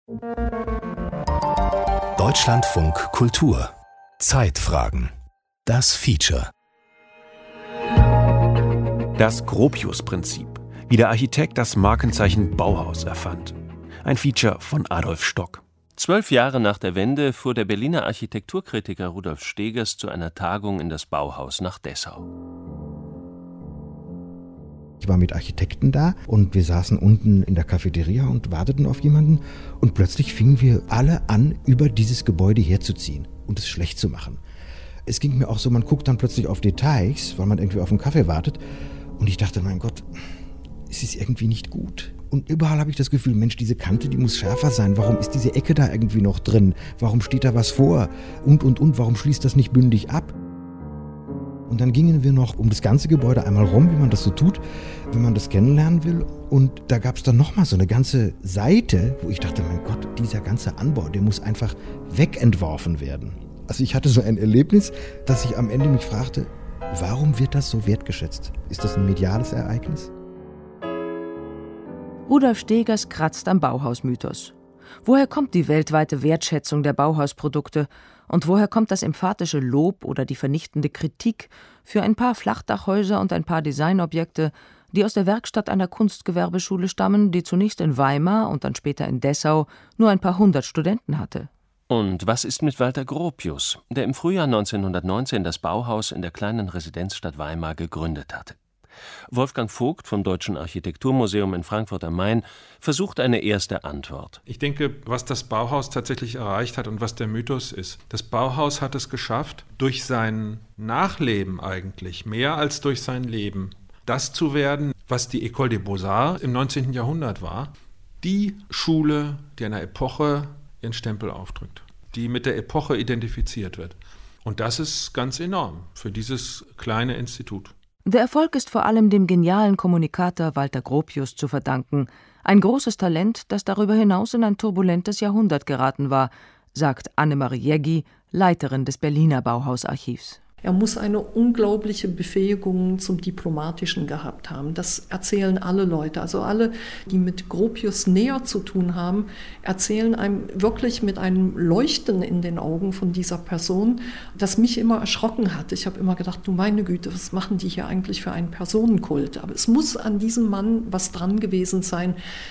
Deutschlandfunk Kultur. Zeitfragen. Das Feature. Das Gropius-Prinzip, wie der Architekt das Markenzeichen Bauhaus erfand. Ein Feature von Adolf Stock. 12 Jahre nach der Wende fuhr der Berliner Architekturkritiker Rudolf Stegers zu einer Tagung in das Bauhaus nach Dessau. Ich war mit Architekten da und wir saßen unten in der Cafeteria und warteten auf jemanden. Und plötzlich fingen wir alle an, über dieses Gebäude herzuziehen und es schlecht zu machen. Es ging mir auch so, man guckt dann plötzlich auf Details, weil man irgendwie auf einen Kaffee wartet. Und ich dachte, mein Gott, es ist irgendwie nicht gut. Und überall habe ich das Gefühl, Mensch, diese Kante, die muss schärfer sein. Warum ist diese Ecke da irgendwie noch drin? Warum steht da was vor? Und, warum schließt das nicht bündig ab? Und dann gingen wir noch um das ganze Gebäude einmal rum, wie man das so tut, wenn man das kennenlernen will. Und da gab es dann nochmal so eine ganze Seite, wo ich dachte, mein Gott, dieser ganze Anbau, der muss einfach wegentworfen werden. Also ich hatte so ein Erlebnis, dass ich am Ende mich fragte, warum wird das so wertgeschätzt? Ist das ein mediales Ereignis? Rudolf Stegers kratzt am Bauhausmythos. Woher kommt die weltweite Wertschätzung der Bauhausprodukte? Und woher kommt das emphatische Lob oder die vernichtende Kritik für ein paar Flachdachhäuser und ein paar Designobjekte, die aus der Werkstatt einer Kunstgewerbeschule stammen, die zunächst in Weimar und dann später in Dessau nur ein paar hundert Studenten hatte? Und was ist mit Walter Gropius, der im Frühjahr 1919 das Bauhaus in der kleinen Residenzstadt Weimar gegründet hatte? Wolfgang Vogt vom Deutschen Architekturmuseum in Frankfurt am Main versucht eine erste Antwort. Ich denke, was das Bauhaus tatsächlich erreicht hat und was der Mythos ist. Das Bauhaus hat es geschafft, durch sein Nachleben eigentlich, mehr als durch sein Leben, das zu werden, was die École des Beaux-Arts im 19. Jahrhundert war. Die Schule, die einer Epoche ihren Stempel aufdrückt, die mit der Epoche identifiziert wird. Und das ist ganz enorm für dieses kleine Institut. Der Erfolg ist vor allem dem genialen Kommunikator Walter Gropius zu verdanken. Ein großes Talent, das darüber hinaus in ein turbulentes Jahrhundert geraten war, sagt Annemarie Jäggi, Leiterin des Berliner Bauhausarchivs. Er muss eine unglaubliche Befähigung zum Diplomatischen gehabt haben. Das erzählen alle Leute. Also alle, die mit Gropius näher zu tun haben, erzählen einem wirklich mit einem Leuchten in den Augen von dieser Person, das mich immer erschrocken hat. Ich habe immer gedacht, du meine Güte, was machen die hier eigentlich für einen Personenkult? Aber es muss an diesem Mann was dran gewesen sein,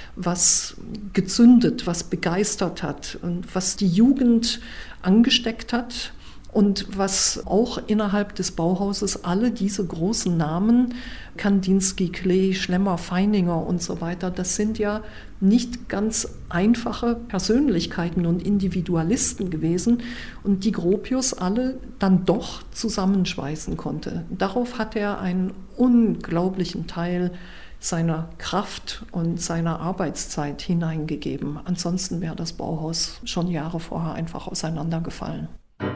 was gezündet, was begeistert hat und was die Jugend angesteckt hat. Und was auch innerhalb des Bauhauses alle diese großen Namen, Kandinsky, Klee, Schlemmer, Feininger und so weiter, das sind ja nicht ganz einfache Persönlichkeiten und Individualisten gewesen und die Gropius alle dann doch zusammenschweißen konnte. Darauf hat er einen unglaublichen Teil seiner Kraft und seiner Arbeitszeit hineingegeben. Ansonsten wäre das Bauhaus schon Jahre vorher einfach auseinandergefallen.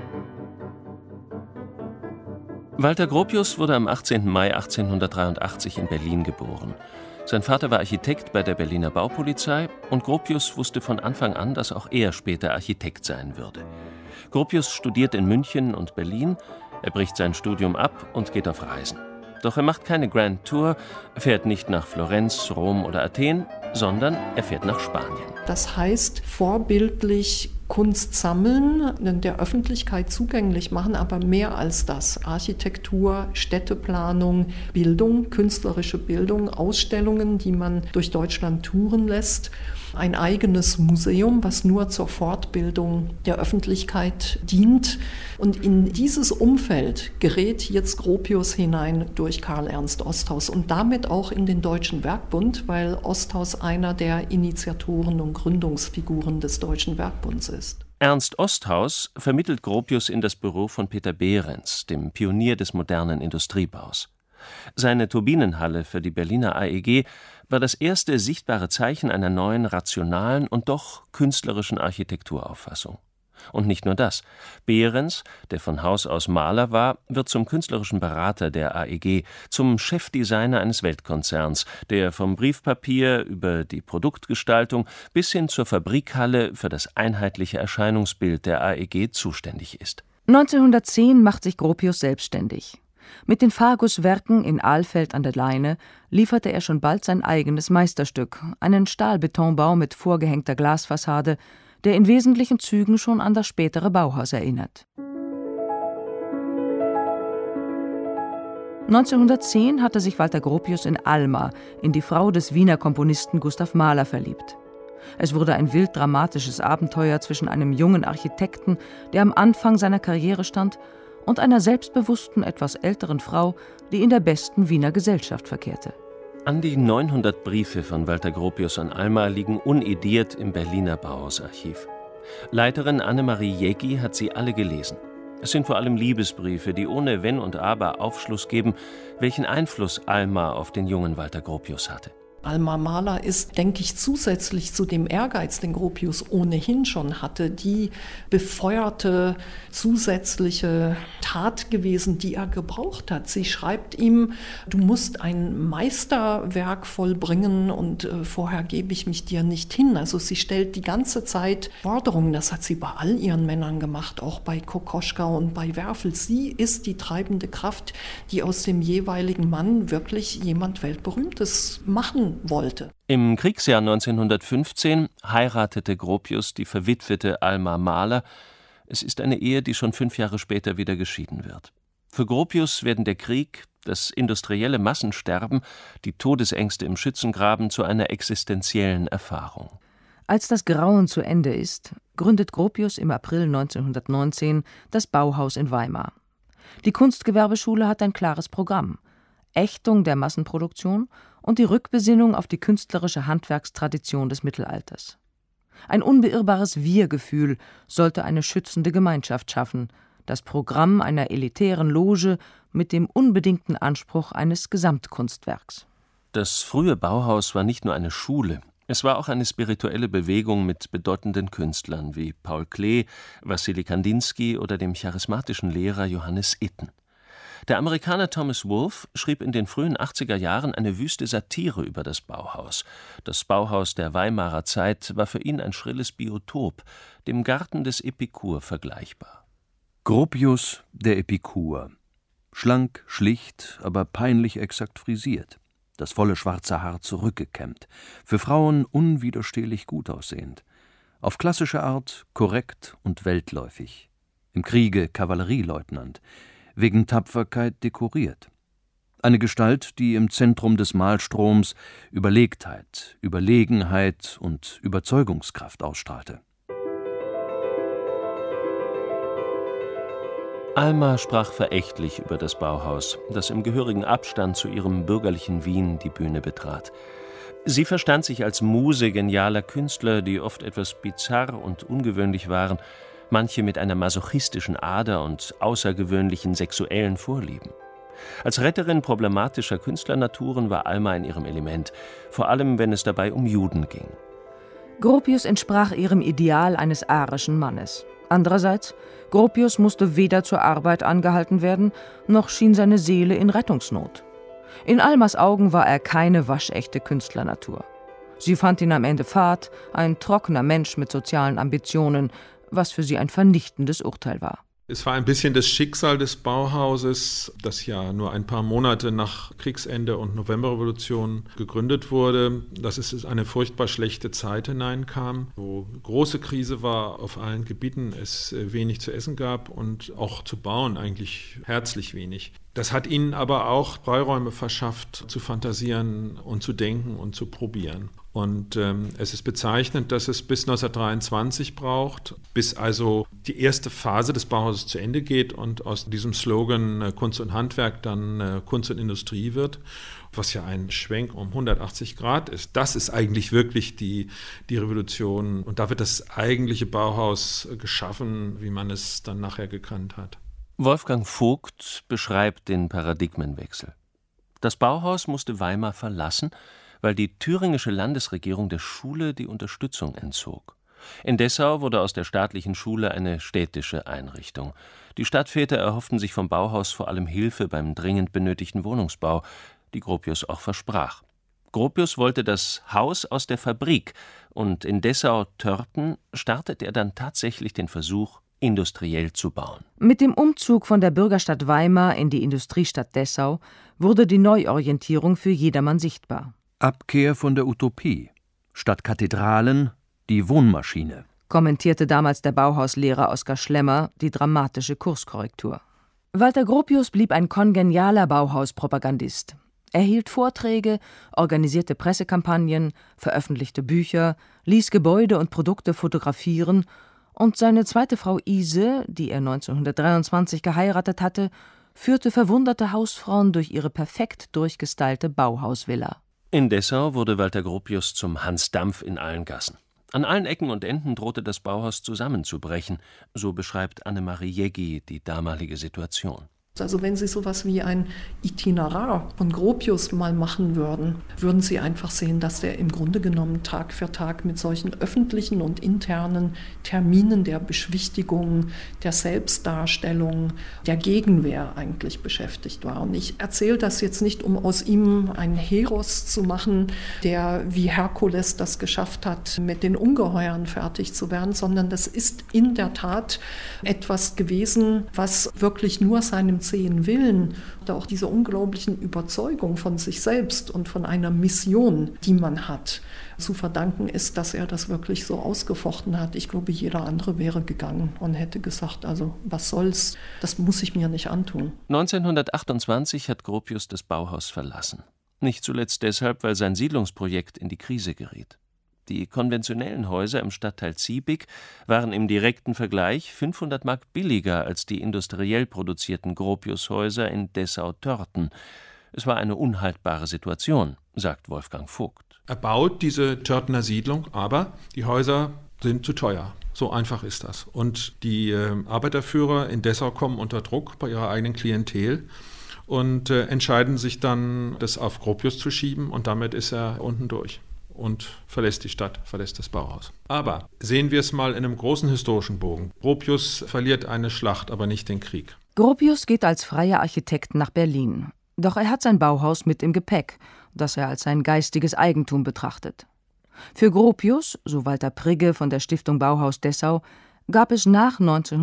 Walter Gropius wurde am 18. Mai 1883 in Berlin geboren. Sein Vater war Architekt bei der Berliner Baupolizei und Gropius wusste von Anfang an, dass auch er später Architekt sein würde. Gropius studiert in München und Berlin, er bricht sein Studium ab und geht auf Reisen. Doch er macht keine Grand Tour, fährt nicht nach Florenz, Rom oder Athen, sondern er fährt nach Spanien. Das heißt, vorbildlich Kunst sammeln, der Öffentlichkeit zugänglich machen, aber mehr als das. Architektur, Städteplanung, Bildung, künstlerische Bildung, Ausstellungen, die man durch Deutschland touren lässt. Ein eigenes Museum, was nur zur Fortbildung der Öffentlichkeit dient. Und in dieses Umfeld gerät jetzt Gropius hinein durch Karl Ernst Osthaus und damit auch in den Deutschen Werkbund, weil Osthaus einer der Initiatoren und Gründungsfiguren des Deutschen Werkbunds ist. Ernst Osthaus vermittelt Gropius in das Büro von Peter Behrens, dem Pionier des modernen Industriebaus. Seine Turbinenhalle für die Berliner AEG war das erste sichtbare Zeichen einer neuen, rationalen und doch künstlerischen Architekturauffassung. Und nicht nur das. Behrens, der von Haus aus Maler war, wird zum künstlerischen Berater der AEG, zum Chefdesigner eines Weltkonzerns, der vom Briefpapier über die Produktgestaltung bis hin zur Fabrikhalle für das einheitliche Erscheinungsbild der AEG zuständig ist. 1910 macht sich Gropius selbstständig. Mit den Fagus-Werken in Alfeld an der Leine lieferte er schon bald sein eigenes Meisterstück, einen Stahlbetonbau mit vorgehängter Glasfassade, der in wesentlichen Zügen schon an das spätere Bauhaus erinnert. 1910 hatte sich Walter Gropius in Alma, in die Frau des Wiener Komponisten Gustav Mahler, verliebt. Es wurde ein wild dramatisches Abenteuer zwischen einem jungen Architekten, der am Anfang seiner Karriere stand, und einer selbstbewussten, etwas älteren Frau, die in der besten Wiener Gesellschaft verkehrte. An die 900 Briefe von Walter Gropius an Alma liegen unediert im Berliner Bauhausarchiv. Leiterin Annemarie Jäcki hat sie alle gelesen. Es sind vor allem Liebesbriefe, die ohne Wenn und Aber Aufschluss geben, welchen Einfluss Alma auf den jungen Walter Gropius hatte. Alma Mahler ist, denke ich, zusätzlich zu dem Ehrgeiz, den Gropius ohnehin schon hatte, die befeuerte zusätzliche Tat gewesen, die er gebraucht hat. Sie schreibt ihm, du musst ein Meisterwerk vollbringen und vorher gebe ich mich dir nicht hin. Also sie stellt die ganze Zeit Forderungen, das hat sie bei all ihren Männern gemacht, auch bei Kokoschka und bei Werfel. Sie ist die treibende Kraft, die aus dem jeweiligen Mann wirklich jemand Weltberühmtes machen wollte. Im Kriegsjahr 1915 heiratete Gropius die verwitwete Alma Mahler. Es ist eine Ehe, die schon 5 Jahre später wieder geschieden wird. Für Gropius werden der Krieg, das industrielle Massensterben, die Todesängste im Schützengraben zu einer existenziellen Erfahrung. Als das Grauen zu Ende ist, gründet Gropius im April 1919 das Bauhaus in Weimar. Die Kunstgewerbeschule hat ein klares Programm: Ächtung der Massenproduktion und die Rückbesinnung auf die künstlerische Handwerkstradition des Mittelalters. Ein unbeirrbares Wir-Gefühl sollte eine schützende Gemeinschaft schaffen, das Programm einer elitären Loge mit dem unbedingten Anspruch eines Gesamtkunstwerks. Das frühe Bauhaus war nicht nur eine Schule, es war auch eine spirituelle Bewegung mit bedeutenden Künstlern wie Paul Klee, Wassily Kandinsky oder dem charismatischen Lehrer Johannes Itten. Der Amerikaner Thomas Wolfe schrieb in den frühen 80er Jahren eine wüste Satire über das Bauhaus. Das Bauhaus der Weimarer Zeit war für ihn ein schrilles Biotop, dem Garten des Epikur vergleichbar. Gropius, der Epikur. Schlank, schlicht, aber peinlich exakt frisiert. Das volle schwarze Haar zurückgekämmt. Für Frauen unwiderstehlich gut aussehend. Auf klassische Art korrekt und weltläufig. Im Kriege Kavallerieleutnant. Wegen Tapferkeit dekoriert. Eine Gestalt, die im Zentrum des Malstroms Überlegtheit, Überlegenheit und Überzeugungskraft ausstrahlte. Alma sprach verächtlich über das Bauhaus, das im gehörigen Abstand zu ihrem bürgerlichen Wien die Bühne betrat. Sie verstand sich als Muse genialer Künstler, die oft etwas bizarr und ungewöhnlich waren, manche mit einer masochistischen Ader und außergewöhnlichen sexuellen Vorlieben. Als Retterin problematischer Künstlernaturen war Alma in ihrem Element, vor allem wenn es dabei um Juden ging. Gropius entsprach ihrem Ideal eines arischen Mannes. Andererseits, Gropius musste weder zur Arbeit angehalten werden, noch schien seine Seele in Rettungsnot. In Almas Augen war er keine waschechte Künstlernatur. Sie fand ihn am Ende fad, ein trockener Mensch mit sozialen Ambitionen, was für sie ein vernichtendes Urteil war. Es war ein bisschen das Schicksal des Bauhauses, das ja nur ein paar Monate nach Kriegsende und Novemberrevolution gegründet wurde, dass es in eine furchtbar schlechte Zeit hineinkam, wo große Krise war auf allen Gebieten, es wenig zu essen gab und auch zu bauen eigentlich herzlich wenig. Das hat ihnen aber auch Freiräume verschafft, zu fantasieren und zu denken und zu probieren. Und es ist bezeichnend, dass es bis 1923 braucht, bis also die erste Phase des Bauhauses zu Ende geht und aus diesem Slogan Kunst und Handwerk dann Kunst und Industrie wird, was ja ein Schwenk um 180 Grad ist. Das ist eigentlich wirklich die Revolution und da wird das eigentliche Bauhaus geschaffen, wie man es dann nachher gekannt hat. Wolfgang Vogt beschreibt den Paradigmenwechsel. Das Bauhaus musste Weimar verlassen, weil die thüringische Landesregierung der Schule die Unterstützung entzog. In Dessau wurde aus der staatlichen Schule eine städtische Einrichtung. Die Stadtväter erhofften sich vom Bauhaus vor allem Hilfe beim dringend benötigten Wohnungsbau, die Gropius auch versprach. Gropius wollte das Haus aus der Fabrik und in Dessau-Törpen startete er dann tatsächlich den Versuch, industriell zu bauen. Mit dem Umzug von der Bürgerstadt Weimar in die Industriestadt Dessau wurde die Neuorientierung für jedermann sichtbar. Abkehr von der Utopie. Statt Kathedralen die Wohnmaschine, kommentierte damals der Bauhauslehrer Oskar Schlemmer die dramatische Kurskorrektur. Walter Gropius blieb ein kongenialer Bauhauspropagandist. Er hielt Vorträge, organisierte Pressekampagnen, veröffentlichte Bücher, ließ Gebäude und Produkte fotografieren und seine zweite Frau Ise, die er 1923 geheiratet hatte, führte verwunderte Hausfrauen durch ihre perfekt durchgestylte Bauhausvilla. In Dessau wurde Walter Gropius zum Hans Dampf in allen Gassen. An allen Ecken und Enden drohte das Bauhaus zusammenzubrechen, so beschreibt Annemarie Jeggi die damalige Situation. Also wenn Sie sowas wie ein Itinerar von Gropius mal machen würden, würden Sie einfach sehen, dass er im Grunde genommen Tag für Tag mit solchen öffentlichen und internen Terminen der Beschwichtigung, der Selbstdarstellung, der Gegenwehr eigentlich beschäftigt war. Und ich erzähle das jetzt nicht, um aus ihm einen Heros zu machen, der wie Herkules das geschafft hat, mit den Ungeheuern fertig zu werden, sondern das ist in der Tat etwas gewesen, was wirklich nur seinem zähen Willen oder auch dieser unglaublichen Überzeugung von sich selbst und von einer Mission, die man hat, zu verdanken ist, dass er das wirklich so ausgefochten hat. Ich glaube, jeder andere wäre gegangen und hätte gesagt, also was soll's, das muss ich mir nicht antun. 1928 hat Gropius das Bauhaus verlassen. Nicht zuletzt deshalb, weil sein Siedlungsprojekt in die Krise geriet. Die konventionellen Häuser im Stadtteil Ziebig waren im direkten Vergleich 500 Mark billiger als die industriell produzierten Gropiushäuser in Dessau-Törten. Es war eine unhaltbare Situation, sagt Wolfgang Vogt. Er baut diese Törtener Siedlung, aber die Häuser sind zu teuer. So einfach ist das. Und die Arbeiterführer in Dessau kommen unter Druck bei ihrer eigenen Klientel und entscheiden sich dann, das auf Gropius zu schieben, und damit ist er unten durch und verlässt die Stadt, verlässt das Bauhaus. Aber sehen wir es mal in einem großen historischen Bogen. Gropius verliert eine Schlacht, aber nicht den Krieg. Gropius geht als freier Architekt nach Berlin. Doch er hat sein Bauhaus mit im Gepäck, das er als sein geistiges Eigentum betrachtet. Für Gropius, so Walter Prigge von der Stiftung Bauhaus Dessau, gab es nach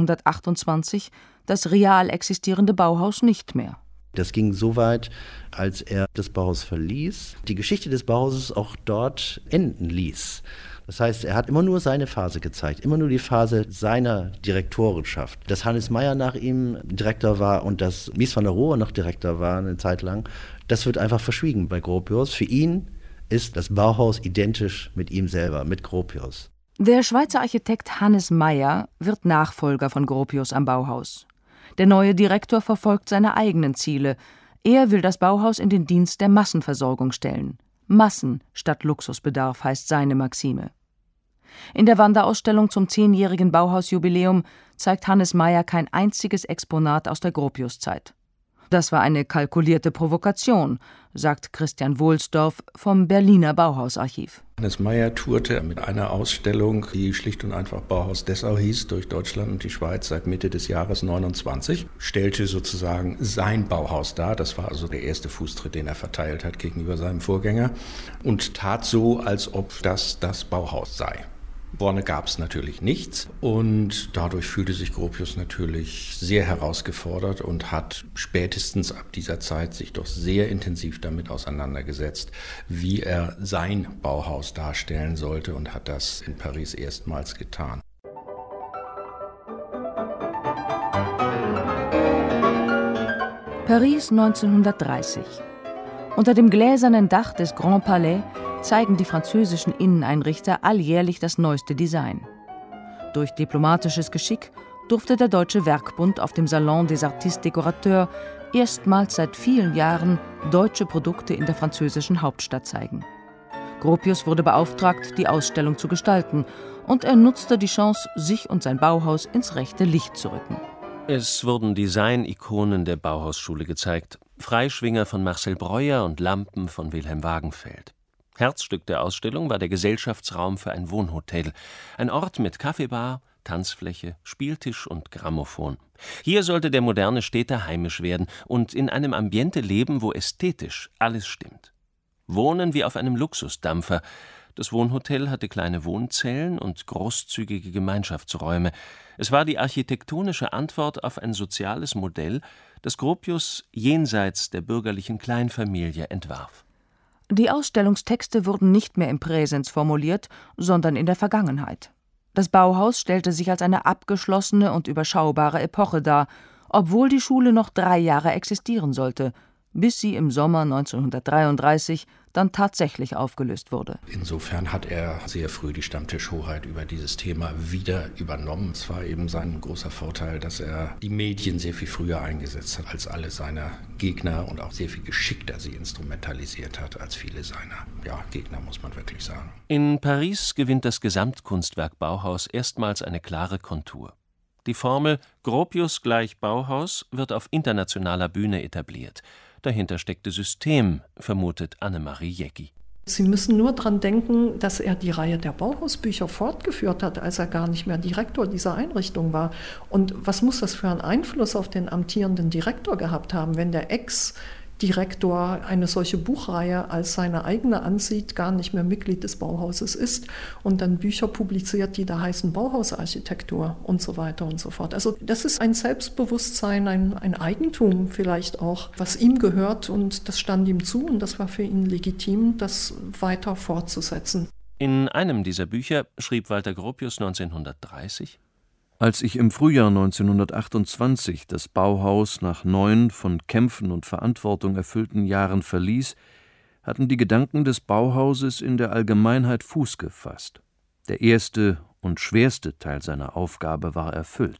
1928 das real existierende Bauhaus nicht mehr. Das ging so weit, als er das Bauhaus verließ, die Geschichte des Bauhauses auch dort enden ließ. Das heißt, er hat immer nur seine Phase gezeigt, immer nur die Phase seiner Direktorenschaft. Dass Hannes Meyer nach ihm Direktor war und dass Mies van der Rohe noch Direktor war eine Zeit lang, das wird einfach verschwiegen bei Gropius. Für ihn ist das Bauhaus identisch mit ihm selber, mit Gropius. Der Schweizer Architekt Hannes Meyer wird Nachfolger von Gropius am Bauhaus. Der neue Direktor verfolgt seine eigenen Ziele. Er will das Bauhaus in den Dienst der Massenversorgung stellen. Massen statt Luxusbedarf heißt seine Maxime. In der Wanderausstellung zum 10-jährigen Bauhausjubiläum zeigt Hannes Meyer kein einziges Exponat aus der Gropiuszeit. Das war eine kalkulierte Provokation, sagt Christian Wohlsdorf vom Berliner Bauhausarchiv. Hannes Meyer tourte mit einer Ausstellung, die schlicht und einfach Bauhaus Dessau hieß, durch Deutschland und die Schweiz seit Mitte des Jahres 29, stellte sozusagen sein Bauhaus dar. Das war also der erste Fußtritt, den er verteilt hat gegenüber seinem Vorgänger, und tat so, als ob das Bauhaus sei. Vorne gab es natürlich nichts und dadurch fühlte sich Gropius natürlich sehr herausgefordert und hat spätestens ab dieser Zeit sich doch sehr intensiv damit auseinandergesetzt, wie er sein Bauhaus darstellen sollte, und hat das in Paris erstmals getan. Paris 1930. Unter dem gläsernen Dach des Grand Palais zeigen die französischen Inneneinrichter alljährlich das neueste Design. Durch diplomatisches Geschick durfte der Deutsche Werkbund auf dem Salon des Artistes Décorateurs erstmals seit vielen Jahren deutsche Produkte in der französischen Hauptstadt zeigen. Gropius wurde beauftragt, die Ausstellung zu gestalten, und er nutzte die Chance, sich und sein Bauhaus ins rechte Licht zu rücken. Es wurden Design-Ikonen der Bauhausschule gezeigt, Freischwinger von Marcel Breuer und Lampen von Wilhelm Wagenfeld. Herzstück der Ausstellung war der Gesellschaftsraum für ein Wohnhotel, ein Ort mit Kaffeebar, Tanzfläche, Spieltisch und Grammophon. Hier sollte der moderne Städter heimisch werden und in einem Ambiente leben, wo ästhetisch alles stimmt. Wohnen wie auf einem Luxusdampfer, Das Wohnhotel hatte kleine Wohnzellen und großzügige Gemeinschaftsräume. Es war die architektonische Antwort auf ein soziales Modell, das Gropius jenseits der bürgerlichen Kleinfamilie entwarf. Die Ausstellungstexte wurden nicht mehr im Präsens formuliert, sondern in der Vergangenheit. Das Bauhaus stellte sich als eine abgeschlossene und überschaubare Epoche dar, obwohl die Schule noch 3 Jahre existieren sollte, bis sie im Sommer 1933 dann tatsächlich aufgelöst wurde. Insofern hat er sehr früh die Stammtischhoheit über dieses Thema wieder übernommen. Es war eben sein großer Vorteil, dass er die Medien sehr viel früher eingesetzt hat als alle seiner Gegner und auch sehr viel geschickter sie instrumentalisiert hat als viele seiner Gegner, muss man wirklich sagen. In Paris gewinnt das Gesamtkunstwerk Bauhaus erstmals eine klare Kontur. Die Formel Gropius gleich Bauhaus wird auf internationaler Bühne etabliert. Dahinter steckte System, vermutet Annemarie Jäcki. Sie müssen nur daran denken, dass er die Reihe der Bauhausbücher fortgeführt hat, als er gar nicht mehr Direktor dieser Einrichtung war. Und was muss das für einen Einfluss auf den amtierenden Direktor gehabt haben, wenn der Ex-Direktor eine solche Buchreihe als seine eigene ansieht, gar nicht mehr Mitglied des Bauhauses ist und dann Bücher publiziert, die da heißen Bauhausarchitektur und so weiter und so fort. Also das ist ein Selbstbewusstsein, ein Eigentum vielleicht auch, was ihm gehört, und das stand ihm zu und das war für ihn legitim, das weiter fortzusetzen. In einem dieser Bücher schrieb Walter Gropius 1930: Als ich im Frühjahr 1928 das Bauhaus nach 9 von Kämpfen und Verantwortung erfüllten Jahren verließ, hatten die Gedanken des Bauhauses in der Allgemeinheit Fuß gefasst. Der erste und schwerste Teil seiner Aufgabe war erfüllt.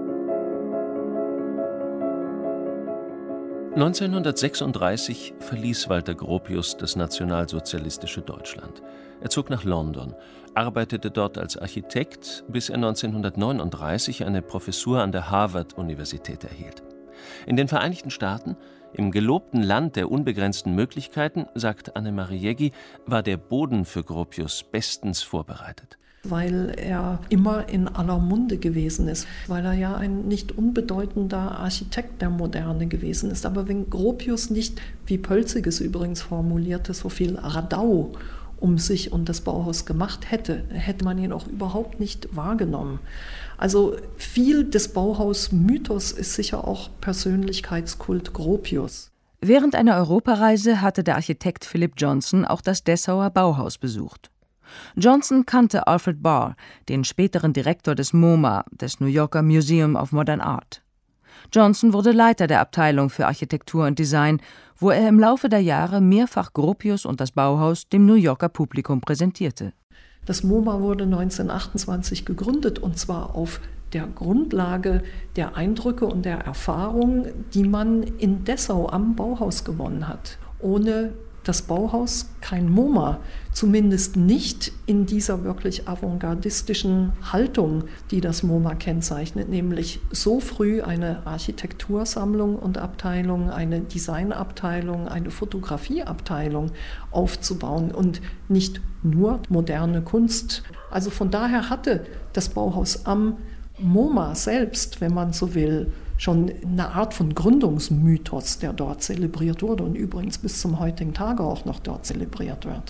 1936 verließ Walter Gropius das nationalsozialistische Deutschland. Er zog nach London, arbeitete dort als Architekt, bis er 1939 eine Professur an der Harvard-Universität erhielt. In den Vereinigten Staaten, im gelobten Land der unbegrenzten Möglichkeiten, sagt Annemarie Jäcki, war der Boden für Gropius bestens vorbereitet. Weil er immer in aller Munde gewesen ist, weil er ja ein nicht unbedeutender Architekt der Moderne gewesen ist. Aber wenn Gropius nicht, wie Pölzig es übrigens formulierte, so viel Radau um sich und das Bauhaus gemacht hätte, hätte man ihn auch überhaupt nicht wahrgenommen. Also viel des Bauhaus-Mythos ist sicher auch Persönlichkeitskult Gropius. Während einer Europareise hatte der Architekt Philip Johnson auch das Dessauer Bauhaus besucht. Johnson kannte Alfred Barr, den späteren Direktor des MoMA, des New Yorker Museum of Modern Art. Johnson wurde Leiter der Abteilung für Architektur und Design, wo er im Laufe der Jahre mehrfach Gropius und das Bauhaus dem New Yorker Publikum präsentierte. Das MoMA wurde 1928 gegründet, und zwar auf der Grundlage der Eindrücke und der Erfahrungen, die man in Dessau am Bauhaus gewonnen hat. Ohne das Bauhaus kein MoMA, zumindest nicht in dieser wirklich avantgardistischen Haltung, die das MoMA kennzeichnet, nämlich so früh eine Architektursammlung und Abteilung, eine Designabteilung, eine Fotografieabteilung aufzubauen und nicht nur moderne Kunst. Also von daher hatte das Bauhaus am MoMA selbst, wenn man so will, schon eine Art von Gründungsmythos, der dort zelebriert wurde und übrigens bis zum heutigen Tage auch noch dort zelebriert wird.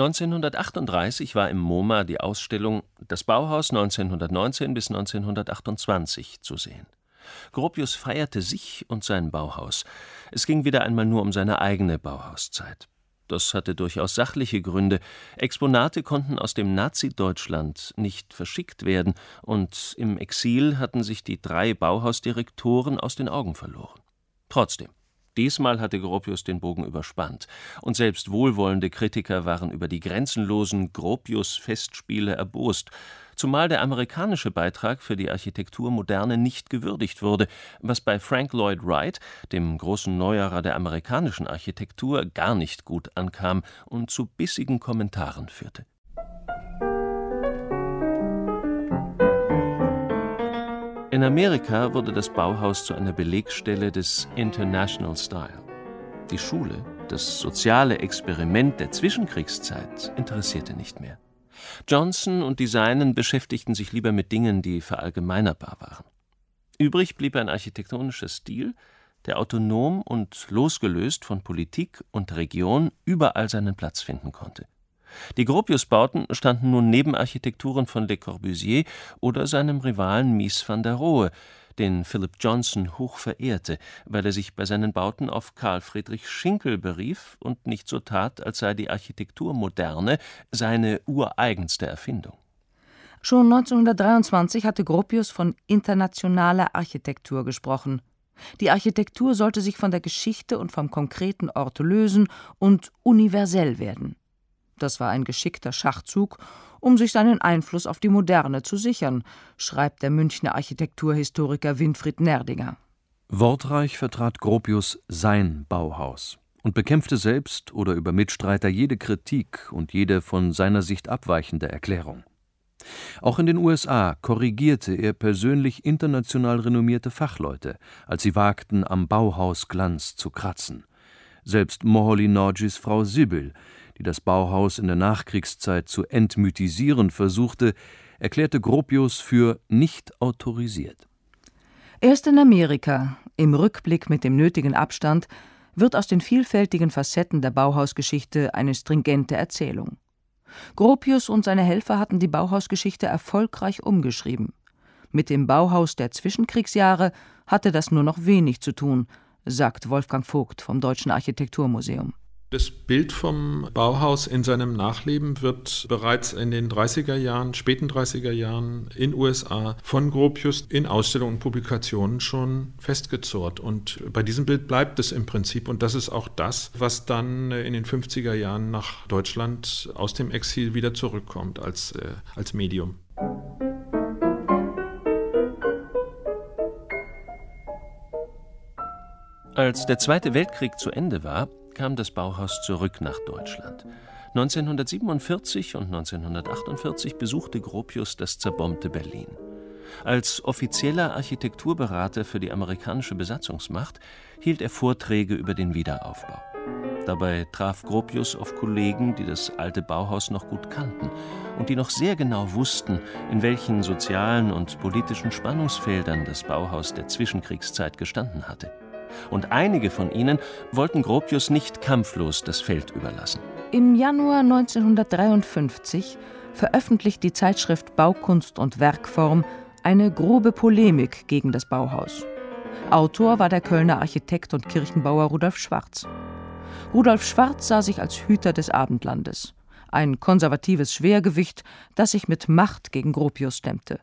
1938 war im MoMA die Ausstellung Das Bauhaus 1919 bis 1928 zu sehen. Gropius feierte sich und sein Bauhaus. Es ging wieder einmal nur um seine eigene Bauhauszeit. Das hatte durchaus sachliche Gründe. Exponate konnten aus dem Nazi-Deutschland nicht verschickt werden, und im Exil hatten sich die 3 Bauhausdirektoren aus den Augen verloren. Trotzdem, diesmal hatte Gropius den Bogen überspannt, und selbst wohlwollende Kritiker waren über die grenzenlosen Gropius-Festspiele erbost, zumal der amerikanische Beitrag für die Architektur Moderne nicht gewürdigt wurde, was bei Frank Lloyd Wright, dem großen Neuerer der amerikanischen Architektur, gar nicht gut ankam und zu bissigen Kommentaren führte. In Amerika wurde das Bauhaus zu einer Belegstelle des International Style. Die Schule, das soziale Experiment der Zwischenkriegszeit, interessierte nicht mehr. Johnson und die Seinen beschäftigten sich lieber mit Dingen, die verallgemeinerbar waren. Übrig blieb ein architektonischer Stil, der autonom und losgelöst von Politik und Region überall seinen Platz finden konnte. Die Gropius-Bauten standen nun neben Architekturen von Le Corbusier oder seinem Rivalen Mies van der Rohe, den Philip Johnson hoch verehrte, weil er sich bei seinen Bauten auf Karl Friedrich Schinkel berief und nicht so tat, als sei die Architektur moderne seine ureigenste Erfindung. Schon 1923 hatte Gropius von internationaler Architektur gesprochen. Die Architektur sollte sich von der Geschichte und vom konkreten Ort lösen und universell werden. Das war ein geschickter Schachzug, um sich seinen Einfluss auf die Moderne zu sichern, schreibt der Münchner Architekturhistoriker Winfried Nerdinger. Wortreich vertrat Gropius sein Bauhaus und bekämpfte selbst oder über Mitstreiter jede Kritik und jede von seiner Sicht abweichende Erklärung. Auch in den USA korrigierte er persönlich international renommierte Fachleute, als sie wagten, am Bauhausglanz zu kratzen. Selbst Moholy Norgys Frau Sibyl, die das Bauhaus in der Nachkriegszeit zu entmythisieren versuchte, erklärte Gropius für nicht autorisiert. Erst in Amerika, im Rückblick mit dem nötigen Abstand, wird aus den vielfältigen Facetten der Bauhausgeschichte eine stringente Erzählung. Gropius und seine Helfer hatten die Bauhausgeschichte erfolgreich umgeschrieben. Mit dem Bauhaus der Zwischenkriegsjahre hatte das nur noch wenig zu tun, sagt Wolfgang Vogt vom Deutschen Architekturmuseum. Das Bild vom Bauhaus in seinem Nachleben wird bereits in den 30er Jahren, späten 30er Jahren in USA von Gropius in Ausstellungen und Publikationen schon festgezurrt. Und bei diesem Bild bleibt es im Prinzip. Und das ist auch das, was dann in den 50er Jahren nach Deutschland aus dem Exil wieder zurückkommt als Medium. Als der Zweite Weltkrieg zu Ende war, kam das Bauhaus zurück nach Deutschland. 1947 und 1948 besuchte Gropius das zerbombte Berlin. Als offizieller Architekturberater für die amerikanische Besatzungsmacht hielt er Vorträge über den Wiederaufbau. Dabei traf Gropius auf Kollegen, die das alte Bauhaus noch gut kannten und die noch sehr genau wussten, in welchen sozialen und politischen Spannungsfeldern das Bauhaus der Zwischenkriegszeit gestanden hatte. Und einige von ihnen wollten Gropius nicht kampflos das Feld überlassen. Im Januar 1953 veröffentlicht die Zeitschrift Baukunst und Werkform eine grobe Polemik gegen das Bauhaus. Autor war der Kölner Architekt und Kirchenbauer Rudolf Schwarz. Rudolf Schwarz sah sich als Hüter des Abendlandes, ein konservatives Schwergewicht, das sich mit Macht gegen Gropius stemmte.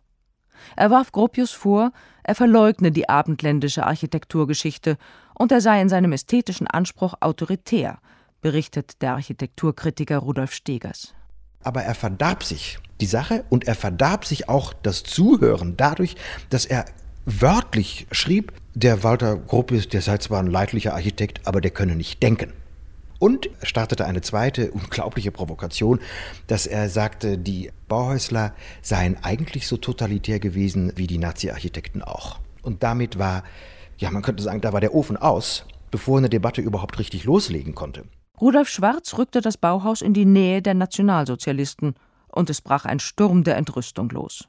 Er warf Gropius vor, er verleugne die abendländische Architekturgeschichte und er sei in seinem ästhetischen Anspruch autoritär, berichtet der Architekturkritiker Rudolf Stegers. Aber er verdarb sich die Sache und er verdarb sich auch das Zuhören dadurch, dass er wörtlich schrieb, der Walter Gropius, der sei zwar ein leidlicher Architekt, aber der könne nicht denken. Und er startete eine zweite unglaubliche Provokation, dass er sagte, die Bauhäusler seien eigentlich so totalitär gewesen wie die Nazi-Architekten auch. Und damit war, ja, man könnte sagen, da war der Ofen aus, bevor eine Debatte überhaupt richtig loslegen konnte. Rudolf Schwarz rückte das Bauhaus in die Nähe der Nationalsozialisten und es brach ein Sturm der Entrüstung los.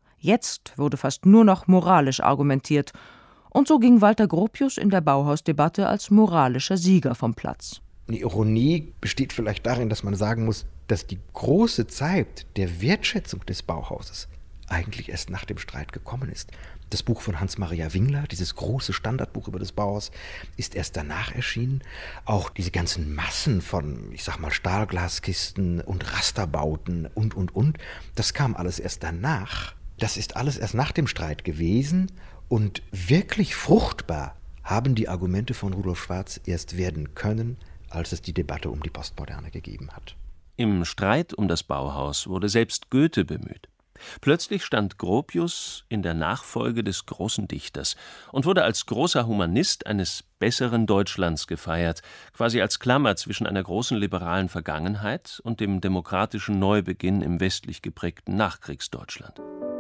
Jetzt wurde fast nur noch moralisch argumentiert und so ging Walter Gropius in der Bauhausdebatte als moralischer Sieger vom Platz. Die Ironie besteht vielleicht darin, dass man sagen muss, dass die große Zeit der Wertschätzung des Bauhauses eigentlich erst nach dem Streit gekommen ist. Das Buch von Hans-Maria Wingler, dieses große Standardbuch über das Bauhaus, ist erst danach erschienen. Auch diese ganzen Massen von, ich sag mal, Stahlglaskisten und Rasterbauten und, das kam alles erst danach. Das ist alles erst nach dem Streit gewesen und wirklich fruchtbar haben die Argumente von Rudolf Schwarz erst werden können, als es die Debatte um die Postmoderne gegeben hat. Im Streit um das Bauhaus wurde selbst Goethe bemüht. Plötzlich stand Gropius in der Nachfolge des großen Dichters und wurde als großer Humanist eines besseren Deutschlands gefeiert, quasi als Klammer zwischen einer großen liberalen Vergangenheit und dem demokratischen Neubeginn im westlich geprägten Nachkriegsdeutschland.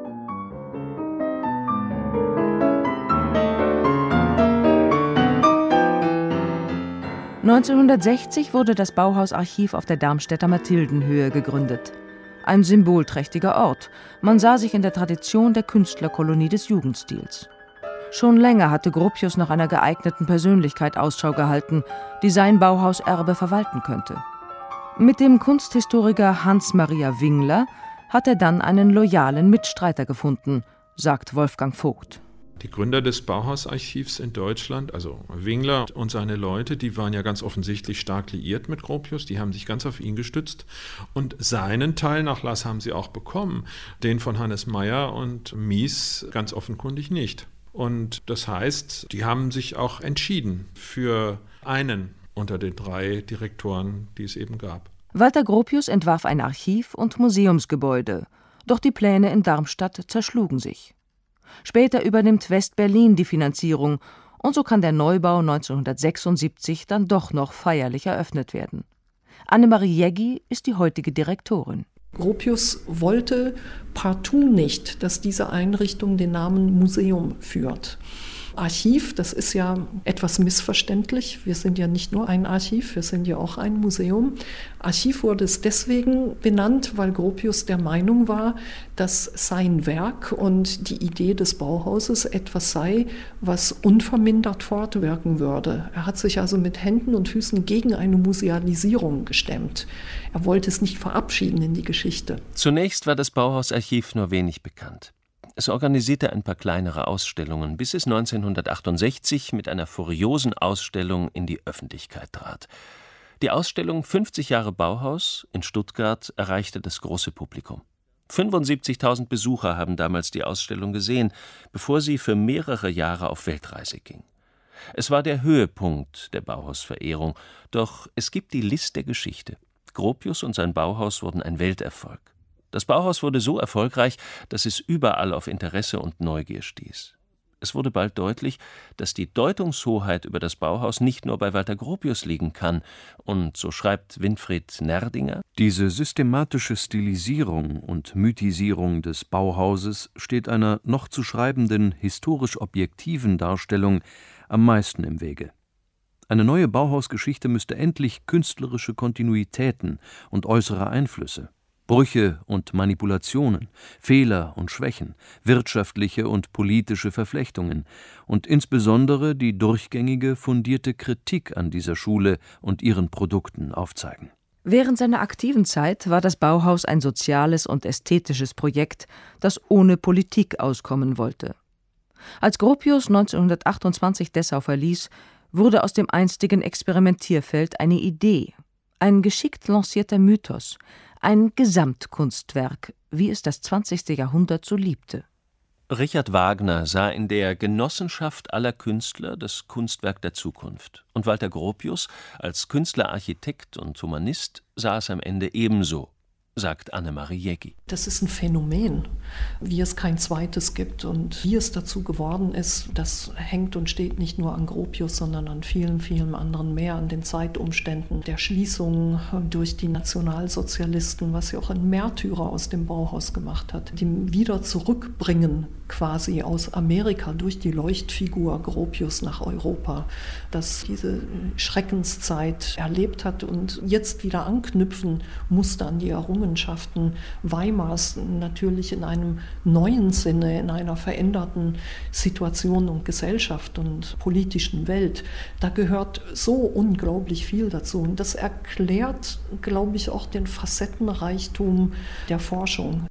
(1960) wurde das Bauhausarchiv auf der Darmstädter Mathildenhöhe gegründet. Ein symbolträchtiger Ort. Man sah sich in der Tradition der Künstlerkolonie des Jugendstils. Schon länger hatte Gropius nach einer geeigneten Persönlichkeit Ausschau gehalten, die sein Bauhauserbe verwalten könnte. Mit dem Kunsthistoriker Hans-Maria Wingler hat er dann einen loyalen Mitstreiter gefunden, sagt Wolfgang Vogt. Die Gründer des Bauhausarchivs in Deutschland, also Wingler und seine Leute, die waren ja ganz offensichtlich stark liiert mit Gropius, die haben sich ganz auf ihn gestützt und seinen Teilnachlass haben sie auch bekommen, den von Hannes Meyer und Mies ganz offenkundig nicht. Und das heißt, die haben sich auch entschieden für einen unter den 3 Direktoren, die es eben gab. Walter Gropius entwarf ein Archiv- und Museumsgebäude, doch die Pläne in Darmstadt zerschlugen sich. Später übernimmt West-Berlin die Finanzierung und so kann der Neubau 1976 dann doch noch feierlich eröffnet werden. Annemarie Jäggi ist die heutige Direktorin. Gropius wollte partout nicht, dass diese Einrichtung den Namen Museum führt. Archiv, das ist ja etwas missverständlich. Wir sind ja nicht nur ein Archiv, wir sind ja auch ein Museum. Archiv wurde es deswegen benannt, weil Gropius der Meinung war, dass sein Werk und die Idee des Bauhauses etwas sei, was unvermindert fortwirken würde. Er hat sich also mit Händen und Füßen gegen eine Musealisierung gestemmt. Er wollte es nicht verabschieden in die Geschichte. Zunächst war das Bauhausarchiv nur wenig bekannt. Es organisierte ein paar kleinere Ausstellungen, bis es 1968 mit einer furiosen Ausstellung in die Öffentlichkeit trat. Die Ausstellung 50 Jahre Bauhaus in Stuttgart erreichte das große Publikum. 75.000 Besucher haben damals die Ausstellung gesehen, bevor sie für mehrere Jahre auf Weltreise ging. Es war der Höhepunkt der Bauhausverehrung, doch es gibt die List der Geschichte. Gropius und sein Bauhaus wurden ein Welterfolg. Das Bauhaus wurde so erfolgreich, dass es überall auf Interesse und Neugier stieß. Es wurde bald deutlich, dass die Deutungshoheit über das Bauhaus nicht nur bei Walter Gropius liegen kann. Und so schreibt Winfried Nerdinger: Diese systematische Stilisierung und Mythisierung des Bauhauses steht einer noch zu schreibenden historisch objektiven Darstellung am meisten im Wege. Eine neue Bauhausgeschichte müsste endlich künstlerische Kontinuitäten und äußere Einflüsse, Brüche und Manipulationen, Fehler und Schwächen, wirtschaftliche und politische Verflechtungen und insbesondere die durchgängige, fundierte Kritik an dieser Schule und ihren Produkten aufzeigen. Während seiner aktiven Zeit war das Bauhaus ein soziales und ästhetisches Projekt, das ohne Politik auskommen wollte. Als Gropius 1928 Dessau verließ, wurde aus dem einstigen Experimentierfeld eine Idee, ein geschickt lancierter Mythos, ein Gesamtkunstwerk, wie es das 20. Jahrhundert so liebte. Richard Wagner sah in der Genossenschaft aller Künstler das Kunstwerk der Zukunft. Und Walter Gropius als Künstler, Architekt und Humanist sah es am Ende ebenso, sagt Annemarie Jäggi. Das ist ein Phänomen, wie es kein zweites gibt. Und wie es dazu geworden ist, das hängt und steht nicht nur an Gropius, sondern an vielen, vielen anderen mehr, an den Zeitumständen der Schließung durch die Nationalsozialisten, was ja auch ein Märtyrer aus dem Bauhaus gemacht hat. Dem wieder zurückbringen quasi aus Amerika durch die Leuchtfigur Gropius nach Europa, das diese Schreckenszeit erlebt hat und jetzt wieder anknüpfen musste an die Errungenschaften Weimars, natürlich in einem neuen Sinne, in einer veränderten Situation und Gesellschaft und politischen Welt. Da gehört so unglaublich viel dazu. Und das erklärt, glaube ich, auch den Facettenreichtum der Forschung.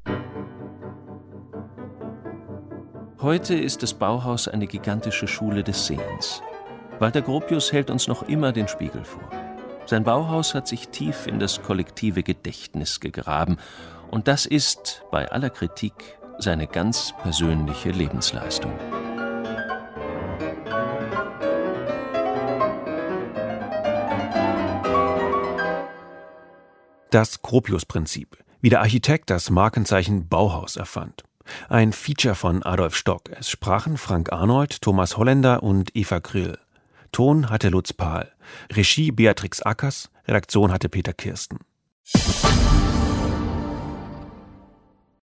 Heute ist das Bauhaus eine gigantische Schule des Sehens. Walter Gropius hält uns noch immer den Spiegel vor. Sein Bauhaus hat sich tief in das kollektive Gedächtnis gegraben. Und das ist, bei aller Kritik, seine ganz persönliche Lebensleistung. Das Gropius-Prinzip, wie der Architekt das Markenzeichen Bauhaus erfand. Ein Feature von Adolf Stock. Es sprachen Frank Arnold, Thomas Holländer und Eva Kryll. Ton hatte Lutz Pahl. Regie Beatrix Ackers. Redaktion hatte Peter Kirsten.